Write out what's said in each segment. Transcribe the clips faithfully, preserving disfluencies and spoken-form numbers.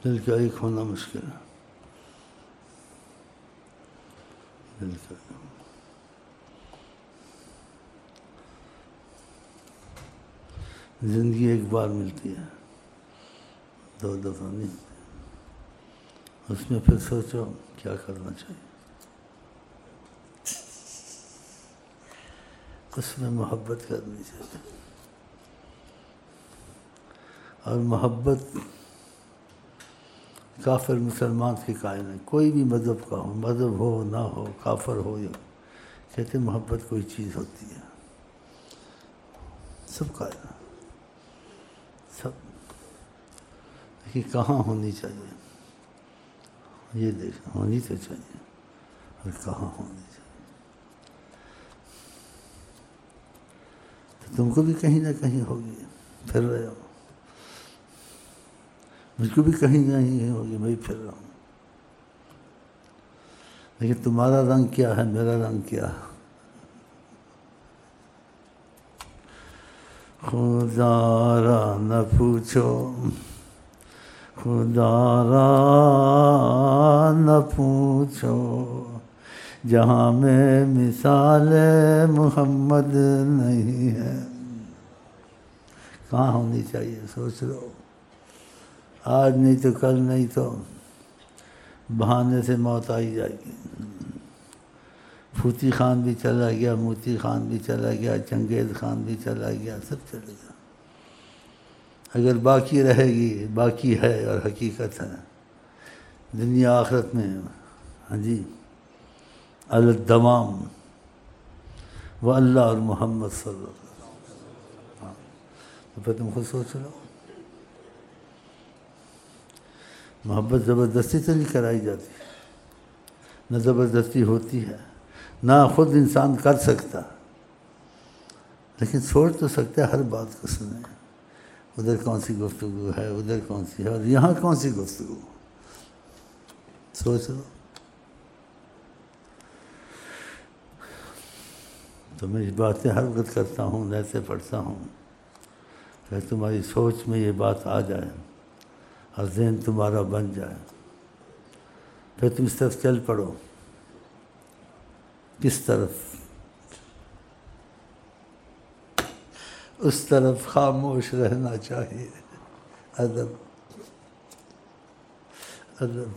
دل کا ایک ہونا مشکل ہے. دل کا زندگی ایک بار ملتی ہے، دو دفعہ نہیں ملتی. اس میں پھر سوچو کیا کرنا چاہیے. اس میں محبت کرنی چاہیے، اور محبت کافر مسلمان کی قائم ہے. کوئی بھی مذہب کا ہو، مذہب ہو نہ ہو، کافر ہو یا کہتے محبت کوئی چیز ہوتی ہے. سب قائم ہے، سب. لیکن کہاں ہونی چاہیے یہ دیکھنا. ہونی تو چاہیے اور کہاں ہونی چاہیے. تو تم کو بھی کہیں نہ کہیں ہوگی، پھر رہے ہو. مجھ کو بھی کہیں نہ کہیں ہوگی، میں پھر رہا ہوں. لیکن تمہارا رنگ کیا ہے، میرا رنگ کیا ہے؟ خدا را نہ پوچھو، خدا را نہ پوچھو، جہاں میں مثال محمد نہیں ہے. کہاں ہونی چاہیے سوچ لو. آج نہیں تو کل، نہیں تو بہانے سے موت آئی جائے گی. پھوتی خان بھی چلا گیا، موتی خان بھی چلا گیا، چنگیز خان بھی چلا گیا، سب چلے گیا. اگر باقی رہے گی، باقی ہے اور حقیقت ہے دنیا آخرت میں. ہاں جی، الدوام وہ اللہ اور محمد صلی اللہ علیہ وسلم. ہاں تو پھر تم خود سوچ لو. محبت زبردستی تو نہیں کرائی جاتی، نہ زبردستی ہوتی ہے، نہ خود انسان کر سکتا. لیکن سوچ تو سکتا ہے، ہر بات کو سنیں. ادھر کون سی گفتگو ہے، ادھر کون سی ہے، اور یہاں کون سی گفتگو. سوچ لو. تو میں یہ باتیں ہر وقت کرتا ہوں، ایسے پڑھتا ہوں کہ تمہاری سوچ میں یہ بات آ جائے اور ذہن تمہارا بن جائے. پھر تم اس طرف چل پڑو. کس طرف؟ اس طرف خاموش رہنا چاہیے. ادب ادب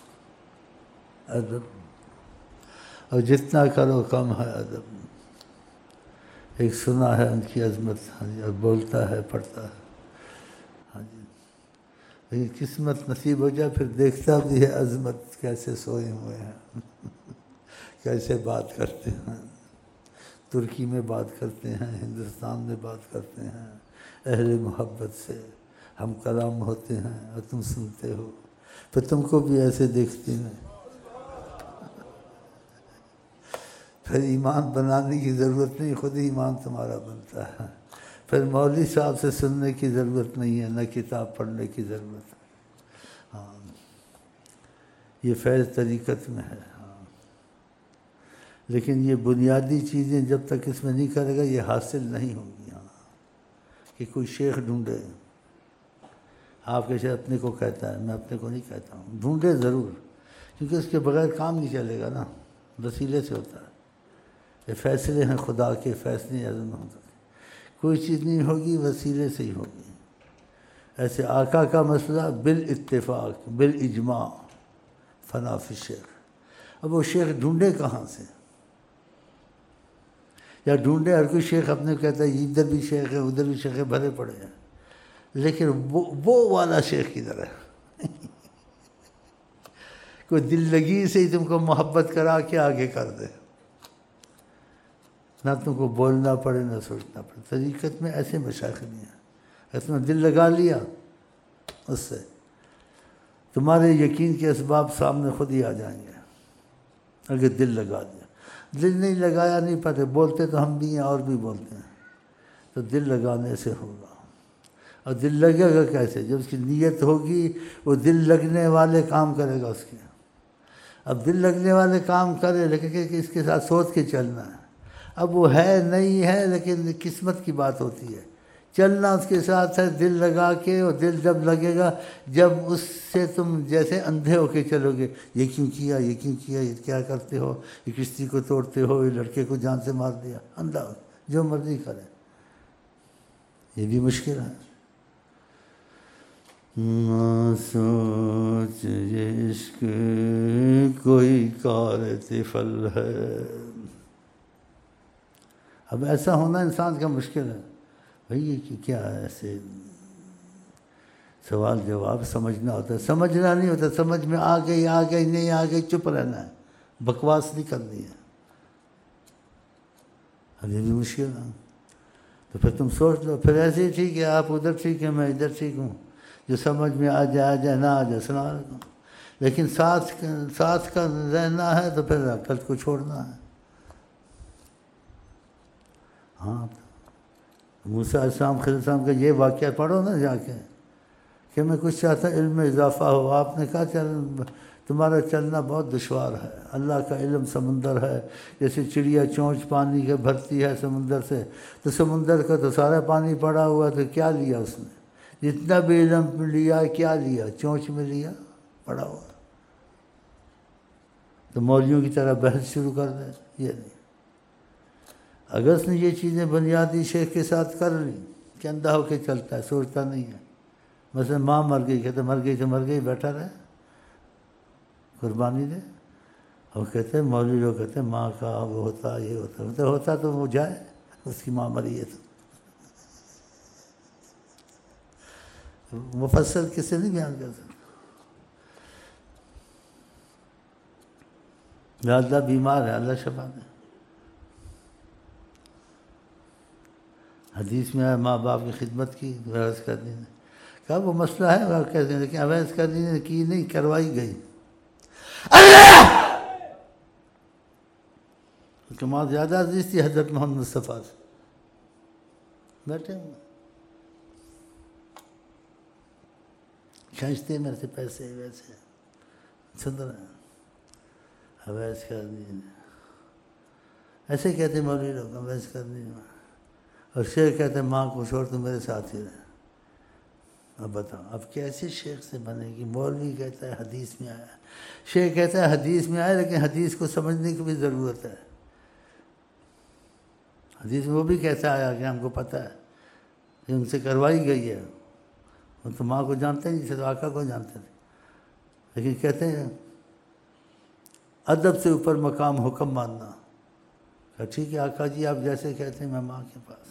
ادب. اور جتنا کرو کم ہے ادب. ایک سنا ہے ان کی عظمت، ہاں جی، اور بولتا ہے پڑھتا ہے. ہاں جی، لیکن قسمت نصیب ہو جائے پھر دیکھتا بھی ہے عظمت کیسے سوئے ہوئے ہیں، کیسے بات کرتے ہیں. ترکی میں بات کرتے ہیں، ہندوستان میں بات کرتے ہیں، اہل محبت سے ہم کلام ہوتے ہیں اور تم سنتے ہو. پھر تم کو بھی ایسے دیکھتی ہیں. پھر ایمان بنانے کی ضرورت نہیں، خود ہی ایمان تمہارا بنتا ہے. پھر مولوی صاحب سے سننے کی ضرورت نہیں ہے، نہ کتاب پڑھنے کی ضرورت ہے. ہاں یہ فیض طریقت میں ہے. ہاں لیکن یہ بنیادی چیزیں جب تک اس میں نہیں کرے گا یہ حاصل نہیں ہوں گی. ہاں کہ کوئی شیخ ڈھونڈے. آپ کے شیخ اپنے کو کہتا ہے، میں اپنے کو نہیں کہتا ہوں. ڈھونڈے ضرور، کیونکہ اس کے بغیر کام نہیں چلے گا نا. وسیلے سے ہوتا ہے. یہ فیصلے ہیں خدا کے، فیصلے اعظم ہوتا ہے. کوئی چیز نہیں ہوگی وسیلے سے ہی ہوگی. ایسے آقا کا مسئلہ بالاتفاق بالاجماع فنا فی الشیخ. اب وہ شیخ ڈھونڈے کہاں سے؟ یا ڈھونڈے ہر کوئی شیخ اپنے کہتا ہے ادھر بھی شیخ ہے، ادھر بھی شیخ ہے، بھرے پڑے ہیں. لیکن وہ وہ والا شیخ کدھر ہے؟ کوئی دل لگی سے ہی تم کو محبت کرا کے آگے کر دے، نہ تم کو بولنا پڑے نہ سوچنا پڑے. طریقت میں ایسے مشائخ نہیں ہیں. اگر تم نے دل لگا لیا اس سے، تمہارے یقین کے اسباب سامنے خود ہی آ جائیں گے. اگر دل لگا دیا. دل نہیں لگایا نہیں پاتے. بولتے تو ہم بھی ہیں اور بھی بولتے ہیں. تو دل لگانے سے ہوگا. اور دل لگے گا کیسے؟ جب اس کی نیت ہوگی وہ دل لگنے والے کام کرے گا اس کے. اب دل لگنے والے کام کرے لیکن کہ اس کے ساتھ سوچ کے چلنا ہے. اب وہ ہے نہیں ہے، لیکن قسمت کی بات ہوتی ہے چلنا اس کے ساتھ ہے دل لگا کے، اور دل جب لگے گا جب اس سے تم جیسے اندھے ہو کے چلو گے، یہ کیوں کیا، یہ کیوں کیا، یہ کیا کرتے ہو، یہ کشتی کو توڑتے ہو، یہ لڑکے کو جان سے مار دیا، اندھا ہو جو مرضی کرے، یہ بھی مشکل ہے۔ نہ سوچ یہ عشق کوئی کار طفل ہے۔ اب ایسا ہونا انسان کا مشکل ہے بھائی، یہ کہ کیا ہے، ایسے سوال جواب سمجھنا ہوتا ہے، سمجھنا نہیں ہوتا، سمجھ میں آ گئی آ گئی نہیں آ گئی چپ رہنا ہے، بکواس نہیں کرنی ہے۔ اب یہ بھی مشکل ہے، تو پھر تم سوچ لو، پھر ایسے ہی ٹھیک ہے، آپ ادھر ٹھیک ہے، میں ادھر ٹھیک ہوں، جو سمجھ میں آ جائے آ جائے، نہ آ جائے سنا رہا ہوں، لیکن ساتھ ساتھ کا رہنا ہے تو پھر عقل کو چھوڑنا ہے۔ ہاں، موسیٰ علیہ السلام خضر السلام کا یہ واقعہ پڑھو نا جا کے، کہ میں کچھ چاہتا علم میں اضافہ ہو، آپ نے کہا چل تمہارا چلنا بہت دشوار ہے، اللہ کا علم سمندر ہے، جیسے چڑیا چونچ پانی کے بھرتی ہے سمندر سے، تو سمندر کا تو سارا پانی پڑا ہوا، تو کیا لیا اس نے، جتنا بھی علم لیا کیا لیا، چونچ میں لیا پڑا ہوا، تو مولویوں کی طرح بحث شروع کر دے، یہ نہیں۔ اگر اس نے یہ چیزیں بنیادی شیخ کے ساتھ کر لی کہ اندھا ہو کے چلتا ہے، سوچتا نہیں ہے، مثلا ماں مر گئی، کہتے مر گئی تو مر گئی، بیٹھا رہے قربانی دے، اور کہتے مولوی لوگ کہتے ماں کا وہ ہوتا یہ ہوتا ہوتا ہوتا تو وہ جائے، اس کی ماں مری ہے تو مفصل کسی نہیں بیان کر سکتا۔ اللہ بیمار ہے، اللہ شفا دے۔ حدیث میں ہے ماں باپ کی خدمت کی، عوض کرنی نے کہا وہ مسئلہ ہے، وہ کہتے ہیں، لیکن عوض کرنی نے کی نہیں، کروائی گئی۔ اللہ کہ ماں زیادہ عزیز تھی حضرت محمد مصطفیٰ سے، بیٹھے ہوئے کھینچتے میرے سے پیسے ویسے، سن رہے ہیں، عوض کرنی نے ایسے کہتے مولوی لوگ، عوض کرنی نے، اور شیخ کہتے ہیں ماں کو چھوڑ تو میرے ساتھ ہی رہے۔ اب بتاؤ اب کیسے شیخ سے بنے گی؟ مولوی کہتا ہے حدیث میں آیا، شیخ کہتا ہے حدیث میں آیا، لیکن حدیث کو سمجھنے کی بھی ضرورت ہے۔ حدیث میں وہ بھی کیسا آیا کہ ہم کو پتہ ہے کہ ان سے کروائی گئی ہے، وہ تو ماں کو جانتے نہیں تھے، تو آقا کو جانتے تھے، لیکن کہتے ہیں ادب سے اوپر مقام حکم ماننا، کہ ٹھیک ہے آقا جی آپ جیسے کہتے ہیں میں ماں کے پاس۔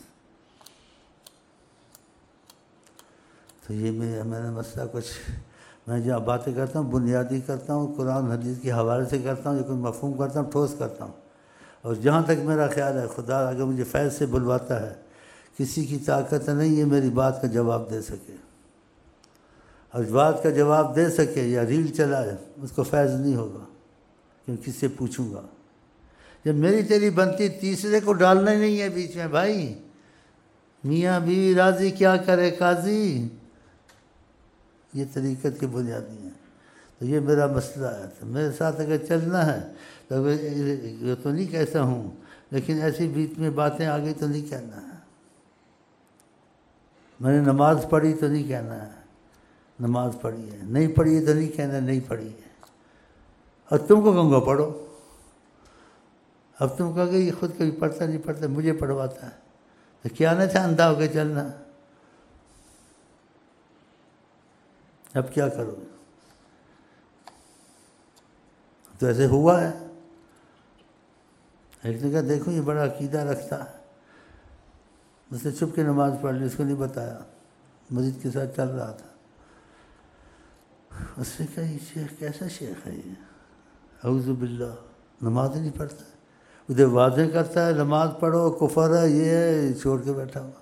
تو یہ میرا مسئلہ کچھ، میں جہاں باتیں کرتا ہوں بنیادی کرتا ہوں، قرآن حدیث کے حوالے سے کرتا ہوں، یا کوئی مفہوم کرتا ہوں ٹھوس کرتا ہوں، اور جہاں تک میرا خیال ہے خدا اگر مجھے فیض سے بلواتا ہے، کسی کی طاقت نہیں ہے میری بات کا جواب دے سکے، اور بات کا جواب دے سکے یا ریل چلائے اس کو فیض نہیں ہوگا، کیوں کس سے پوچھوں گا؟ جب میری تیری بنتی تیسرے کو ڈالنا ہی نہیں ہے بیچ میں، بھائی میاں بیوی راضی کیا کرے قاضی، یہ طریقت کی بنیادی ہیں۔ تو یہ میرا مسئلہ ہے، تو میرے ساتھ اگر چلنا ہے تو یہ تو نہیں کہتا ہوں، لیکن ایسی بیچ میں باتیں آ گئی تو نہیں کہنا ہے، میں نے نماز پڑھی تو نہیں کہنا ہے نماز پڑھی ہے، نہیں پڑھی ہے تو نہیں کہنا نہیں پڑھی ہے، اور تم کو کہوں گا پڑھو، اب تم کہو گے یہ خود کبھی پڑھتا نہیں پڑھتا مجھے پڑھواتا ہے، تو کیا نہ تھا اندھا ہو کے چلنا، اب کیا کرو؟ تو ایسے ہوا ہے، ایک نے کہا دیکھو یہ بڑا عقیدہ رکھتا ہے، اس نے چھپ کے نماز پڑھ لی، اس کو نہیں بتایا، مسجد کے ساتھ چل رہا تھا، اس نے کہا یہ شیخ کیسا شیخ ہے یہ، اعوذ باللہ، نماز ہی نہیں پڑھتا، ادھر واضح کرتا ہے نماز پڑھو کفر ہے یہ ہے، چھوڑ کے بیٹھا ہوا۔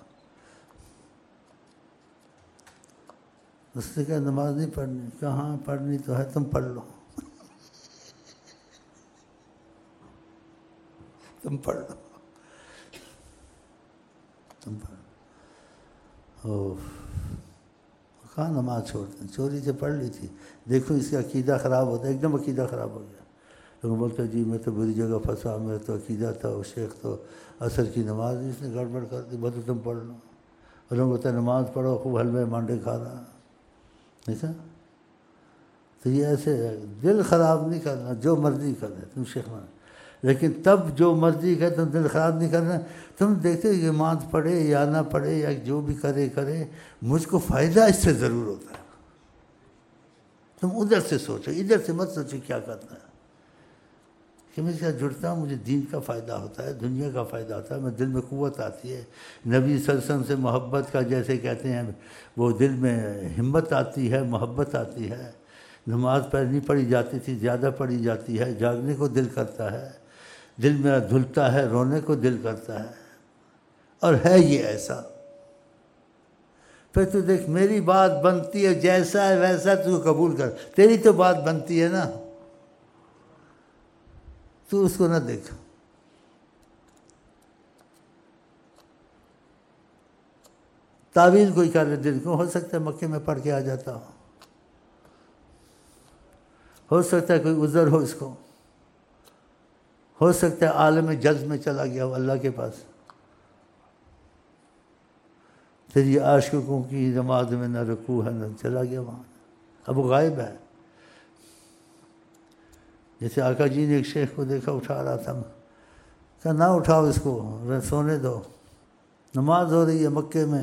اس نے کہا نماز نہیں پڑھنی، کہا ہاں پڑھنی تو ہے، تم پڑھ لو، تم پڑھ لو، تم پڑھ لو۔ کہاں نماز چھوڑتے، چوری سے پڑھ لی تھی، دیکھو اس کا عقیدہ خراب ہوتا ہے، ایک دم عقیدہ خراب ہو گیا، تو بولتا جی میں تو بری جگہ پھنسا، میرا تو عقیدہ تھا، وہ شیخ تو عصر کی نماز اس نے گڑبڑ کر دی، بولتے تم پڑھ لو، اور لوگوں کو نماز پڑھو، خوب حلوے مانڈے کھا رہا، دیکھا؟ تو یہ ایسے ہے، دل خراب نہیں کرنا، جو مرضی کرے تم شیخ مان، لیکن تب جو مرضی کرے تم دل خراب نہیں کرنا۔ تم دیکھتے ہو نماز پڑھے یا نہ پڑھے یا جو بھی کرے کرے، مجھ کو فائدہ اس سے ضرور ہوتا ہے۔ تم ادھر سے سوچو، ادھر سے مت سوچو کیا کرنا ہے، کہ میں اس کے ساتھ جڑتا ہوں، مجھے دین کا فائدہ ہوتا ہے، دنیا کا فائدہ ہوتا ہے، میں دل میں قوت آتی ہے، نبی صلی اللہ علیہ وسلم سے محبت کا جیسے کہتے ہیں وہ دل میں ہمت آتی ہے، محبت آتی ہے۔ نماز پہلے نہیں پڑھی جاتی تھی، زیادہ پڑھی جاتی ہے، جاگنے کو دل کرتا ہے، دل میں دھلتا ہے، رونے کو دل کرتا ہے، اور ہے یہ ایسا۔ پھر تو دیکھ میری بات بنتی ہے، جیسا ہے ویسا تو قبول کر، تیری تو بات بنتی ہے نا، تو اس کو نہ دیکھ۔ تعویل کوئی کر لے دل کو، ہو سکتا ہے مکے میں پڑھ کے آ جاتا ہو، ہو سکتا ہے کوئی عذر ہو اس کو، ہو سکتا ہے عالم جذب میں چلا گیا ہو اللہ کے پاس، تیری عاشقوں کی نماز میں نہ رکوع ہے نہ، چلا گیا وہاں، اب وہ غائب ہے۔ جیسے آقا جی نے ایک شیخ کو دیکھا اٹھا رہا تھا، کہا نہ اٹھاؤ اس کو، سونے دو، نماز ہو رہی ہے مکے میں،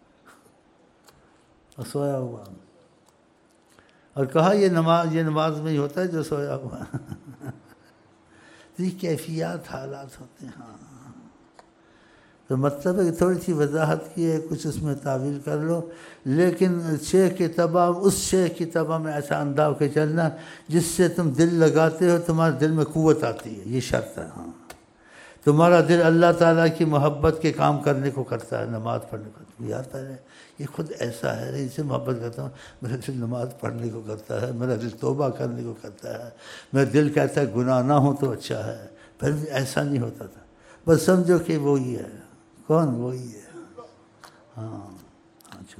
اور سویا ہوا، اور کہا یہ نماز یہ نماز میں ہی ہوتا ہے جو سویا ہوا۔ یہ کیفیات حالات ہوتے ہیں۔ ہاں تو مطلب ہے کہ تھوڑی سی وضاحت کی ہے، کچھ اس میں تعویل کر لو، لیکن شیخ کی طبع، اس شیخ کی طبع میں ایسا انداز کے چلنا جس سے تم دل لگاتے ہو، تمہارے دل میں قوت آتی ہے، یہ شرط ہے۔ ہاں تمہارا دل اللہ تعالیٰ کی محبت کے کام کرنے کو کرتا ہے، نماز پڑھنے کو، یار پہلے یہ خود ایسا ہے، اس سے محبت کرتا ہوں، میرا دل نماز پڑھنے کو کرتا ہے، میرا دل توبہ کرنے کو کرتا ہے، میرا دل کہتا ہے گناہ نہ ہو تو اچھا ہے۔ پہلے ایسا نہیں ہوتا تھا، بس سمجھو کہ وہی ہے، کون وہی ہے، ہاں اچھا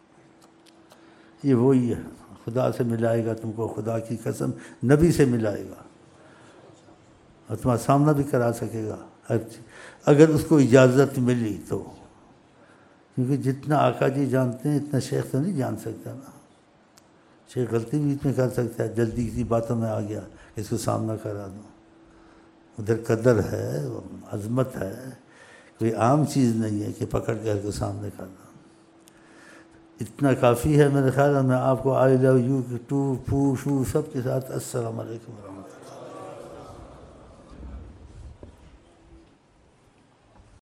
یہ وہی ہے، خدا سے ملائے گا تم کو، خدا کی قسم نبی سے ملائے گا، اور تمہارا سامنا بھی کرا سکے گا اگر اس کو اجازت ملی تو، کیونکہ جتنا آقا جی جانتے ہیں اتنا شیخ تو نہیں جان سکتا نا، شیخ غلطی بھی اتنے کر سکتا ہے، جلدی کسی باتوں میں آ گیا اس کو سامنا کرا دوں، ادھر قدر ہے، عظمت ہے، کوئی عام چیز نہیں ہے کہ پکڑ کر کے سامنے کر دوں۔ اتنا کافی ہے میرے خیال میں، آپ کو آئی لو یو ٹو پو شو سب کے ساتھ السلام علیکم ورحمۃ اللہ۔